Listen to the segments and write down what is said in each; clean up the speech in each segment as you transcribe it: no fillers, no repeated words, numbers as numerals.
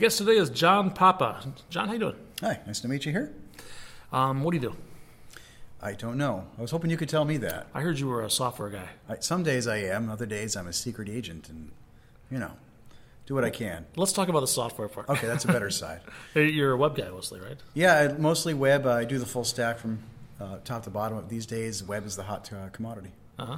guest today is John Papa. John, how you doing? Hi, nice to meet you here. What do you do? I don't know. I was hoping you could tell me that. I heard you were a software guy. Some days I am, other days I'm a secret agent and, do what I can. Let's talk about the software part. Okay, that's a better side. You're a web guy mostly, right? Yeah, mostly web. I do the full stack from top to bottom. These days, web is the hot commodity. Uh-huh.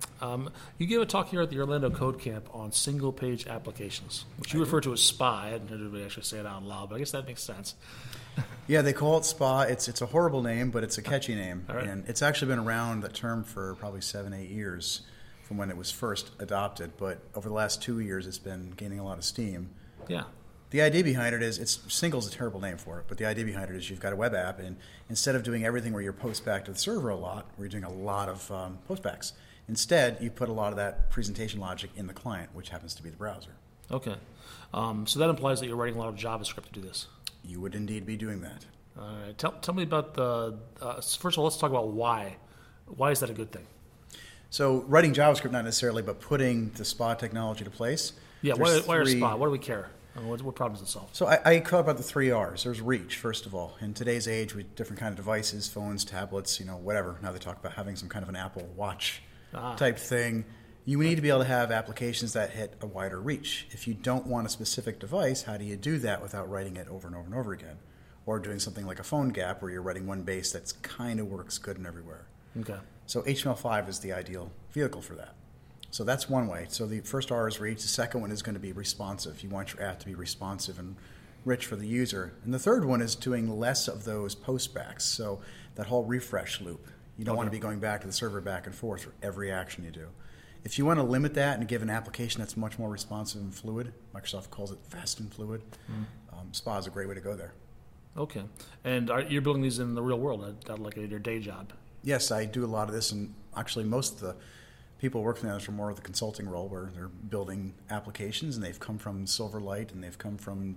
You gave a talk here at the Orlando Code Camp on single-page applications, which you refer to as SPA. I hadn't heard anybody actually say it out loud, but I guess that makes sense. Yeah, they call it SPA. It's a horrible name, but it's a catchy name. All right. And it's actually been around, that term, for probably 7-8 years from when it was first adopted. But over the last 2 years, it's been gaining a lot of steam. Yeah. The idea behind it is, single's a terrible name for it, but the idea behind it is you've got a web app, and instead of doing everything where you're post back to the server a lot, where you're doing a lot of postbacks, instead you put a lot of that presentation logic in the client, which happens to be the browser. Okay. So that implies that you're writing a lot of JavaScript to do this. You would indeed be doing that. All right. Tell me about first of all, let's talk about why. Why is that a good thing? So writing JavaScript, not necessarily, but putting the SPA technology to place. Yeah, why are SPA? Why do we care? What problems does it solve? So I call about the 3 R's. There's reach, first of all. In today's age, with different kind of devices, phones, tablets, whatever. Now they talk about having some kind of an Apple Watch type thing. You need to be able to have applications that hit a wider reach. If you don't want a specific device, how do you do that without writing it over and over and over again? Or doing something like a phone gap where you're writing one base that's kind of works good and everywhere. Okay. So HTML5 is the ideal vehicle for that. So that's one way. So the first R is reach. The second one is going to be responsive. You want your app to be responsive and rich for the user. And the third one is doing less of those postbacks. So that whole refresh loop. You don't want to be going back to the server back and forth for every action you do. If you want to limit that and give an application that's much more responsive and fluid, Microsoft calls it fast and fluid, SPA is a great way to go there. Okay. And you're building these in the real world, like your day job? Yes, I do a lot of this, and actually most of the people working on this are more of the consulting role where they're building applications, and they've come from Silverlight, and they've come from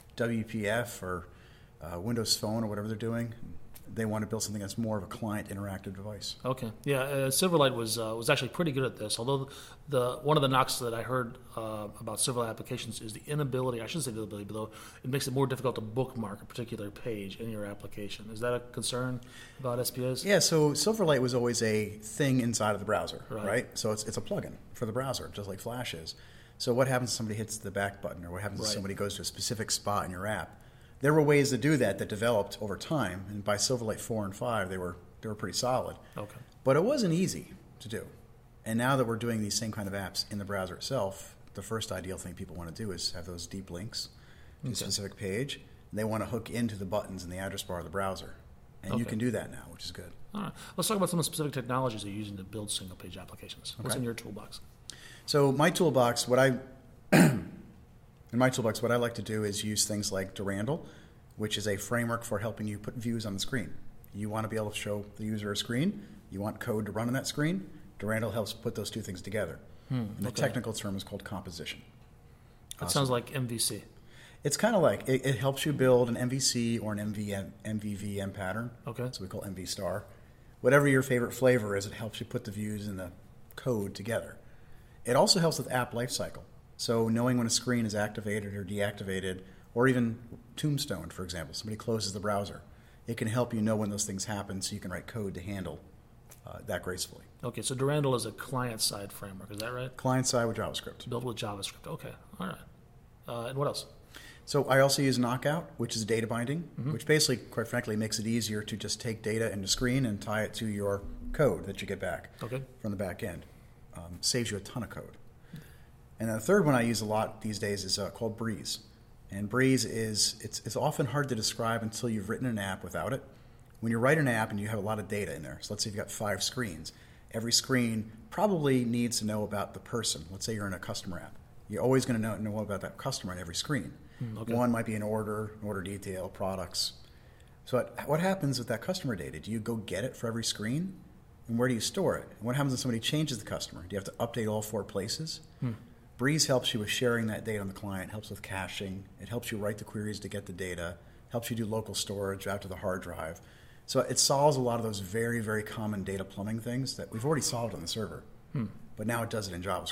WPF or Windows Phone or whatever they're doing. They want to build something that's more of a client interactive device. Okay. Yeah, Silverlight was actually pretty good at this. Although one of the knocks that I heard about Silverlight applications is the inability. I shouldn't say the inability, but though it makes it more difficult to bookmark a particular page in your application. Is that a concern about SPAs? Yeah. So Silverlight was always a thing inside of the browser, right? So it's a plugin for the browser, just like Flash is. So what happens if somebody hits the back button, or what happens if somebody goes to a specific spot in your app? There were ways to do that developed over time, and by Silverlight 4 and 5, they were pretty solid. Okay. But it wasn't easy to do. And now that we're doing these same kind of apps in the browser itself, the first ideal thing people want to do is have those deep links to a specific page. They want to hook into the buttons in the address bar of the browser. And you can do that now, which is good. All right. Let's talk about some of the specific technologies you're using to build single-page applications. What's in your toolbox? So my toolbox, what I like to do is use things like Durandal, which is a framework for helping you put views on the screen. You want to be able to show the user a screen. You want code to run on that screen. Durandal helps put those two things together. And the technical term is called composition. That sounds like MVC. It's kind of like, it helps you build an MVC or an MVVM pattern. Okay. So we call MV star. Whatever your favorite flavor is, it helps you put the views and the code together. It also helps with app lifecycle. So knowing when a screen is activated or deactivated, or even tombstone, for example, somebody closes the browser. It can help you know when those things happen so you can write code to handle that gracefully. Okay, so Durandal is a client-side framework, is that right? Client-side with JavaScript. Built with JavaScript, okay. All right. And what else? So I also use Knockout, which is data binding, which basically, quite frankly, makes it easier to just take data into screen and tie it to your code that you get back from the back end. Saves you a ton of code. And then the third one I use a lot these days is called Breeze. And Breeze it's often hard to describe until you've written an app without it. When you write an app and you have a lot of data in there, so let's say you've got 5 screens, every screen probably needs to know about the person. Let's say you're in a customer app. You're always going to know about that customer on every screen. One might be an order detail, products. So what happens with that customer data? Do you go get it for every screen? And where do you store it? And what happens if somebody changes the customer? Do you have to update all 4 places? Breeze helps you with sharing that data on the client, helps with caching. It helps you write the queries to get the data, helps you do local storage out to the hard drive. So it solves a lot of those very, very common data plumbing things that we've already solved on the server. But now it does it in JavaScript.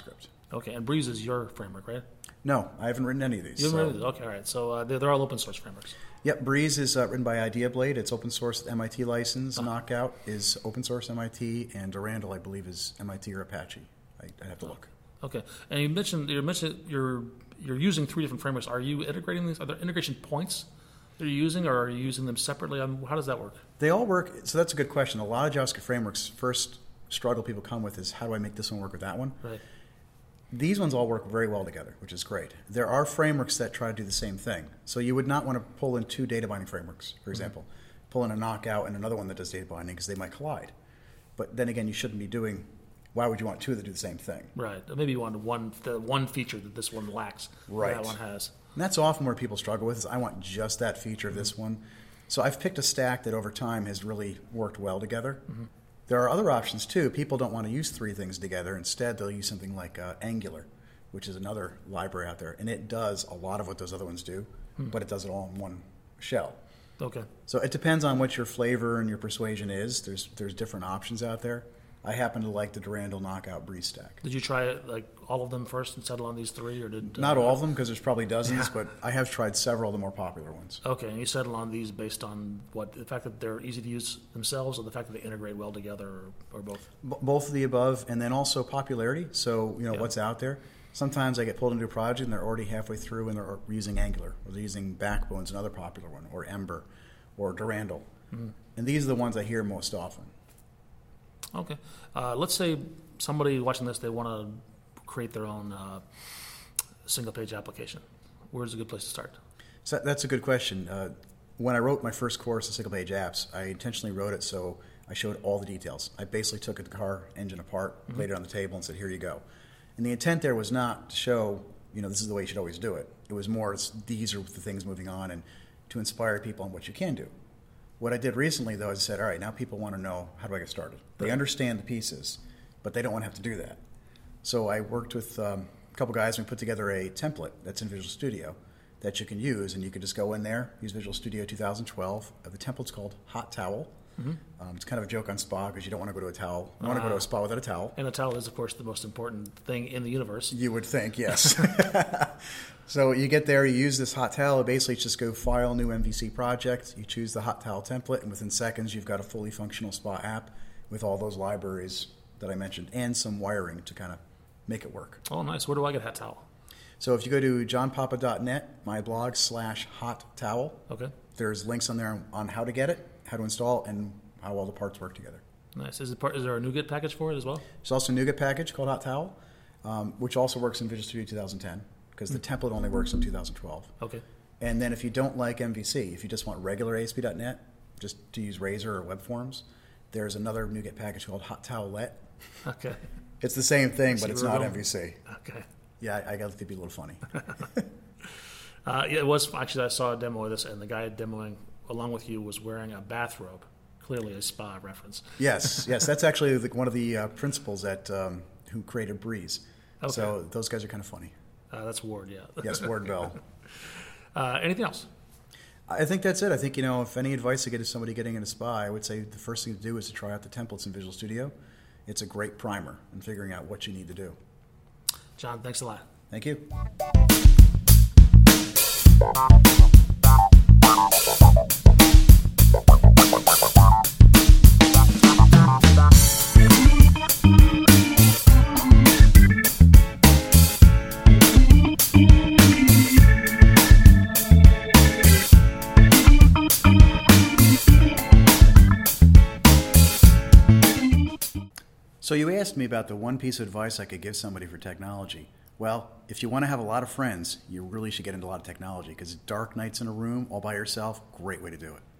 Okay, and Breeze is your framework, right? No, I haven't written any of these. You haven't written these? Okay, all right. So they're all open source frameworks. Yep, Breeze is written by IdeaBlade. It's open source MIT license. Knockout is open source MIT, and Durandal, I believe, is MIT or Apache. I'd have to look. Okay, and you mentioned you're using 3 different frameworks. Are you integrating these? Are there integration points that you're using, or are you using them separately? How does that work? They all work. So that's a good question. A lot of JavaScript frameworks, first struggle people come with is how do I make this one work with that one? Right. These ones all work very well together, which is great. There are frameworks that try to do the same thing. So you would not want to pull in 2 data binding frameworks, for example. Pull in a Knockout and another one that does data binding because they might collide. But then again, you shouldn't be doing, why would you want 2 that do the same thing? Right. Maybe you want the one feature that this one lacks, right. that one has. And that's often where people struggle with is I want just that feature of this one. So I've picked a stack that over time has really worked well together. There are other options too. People don't want to use 3 things together. Instead, they'll use something like Angular, which is another library out there. And it does a lot of what those other ones do, but it does it all in one shell. Okay. So it depends on what your flavor and your persuasion is. There's different options out there. I happen to like the Durandal Knockout Breeze stack. Did you try like all of them first and settle on these 3, or did not all of them because there's probably dozens, but I have tried several of the more popular ones. Okay, and you settle on these based on what, the fact that they're easy to use themselves, or the fact that they integrate well together, or both? Both of the above, and then also popularity. So what's out there. Sometimes I get pulled into a project and they're already halfway through and they're using Angular, or they're using Backbone's another popular one, or Ember, or Durandal, and these are the ones I hear most often. Okay. Let's say somebody watching this, they want to create their own single-page application. Where's a good place to start? So that's a good question. When I wrote my first course of single-page apps, I intentionally wrote it so I showed all the details. I basically took a car engine apart, laid it on the table, and said, here you go. And the intent there was not to show, this is the way you should always do it. It was more, these are the things moving on, and to inspire people on what you can do. What I did recently, though, is I said, all right, now people want to know, how do I get started? They understand the pieces, but they don't want to have to do that. So I worked with a couple guys and we put together a template that's in Visual Studio that you can use, and you can just go in there, use Visual Studio 2012. The template's called Hot Towel. It's kind of a joke on spa because you don't want to go to a towel. You want to go to a spa without a towel. And a towel is, of course, the most important thing in the universe. You would think, yes. So you get there, you use this hot towel. Basically, it's just go file, new MVC project. You choose the hot towel template, and within seconds, you've got a fully functional spa app with all those libraries that I mentioned and some wiring to kind of make it work. Oh, nice. Where do I get Hot Towel? So if you go to johnpapa.net, my blog /hot towel, okay, there's links on there on how to get it, how to install, and how all the parts work together. Nice. Is there a NuGet package for it as well? There's also a NuGet package called Hot Towel, which also works in Visual Studio 2010 because the template only works in 2012. Okay. And then if you don't like MVC, if you just want regular ASP.NET, just to use Razor or web forms, there's another NuGet package called Hot Towelette. Okay. It's the same thing, but it's not MVC. Okay. Yeah, I got it to be a little funny. Yeah, it was actually. I saw a demo of this, and the guy demoing along with you was wearing a bathrobe. Clearly, a spa reference. Yes. That's actually one of the principals at who created Breeze. Okay. So those guys are kind of funny. That's Ward, yeah. Yes, Ward Bell. Anything else? I think that's it. I think, if any advice to get to somebody getting into spa, I would say the first thing to do is to try out the templates in Visual Studio. It's a great primer in figuring out what you need to do. John, thanks a lot. Thank you. So you asked me about the one piece of advice I could give somebody for technology. Well, if you want to have a lot of friends, you really should get into a lot of technology because dark nights in a room all by yourself, great way to do it.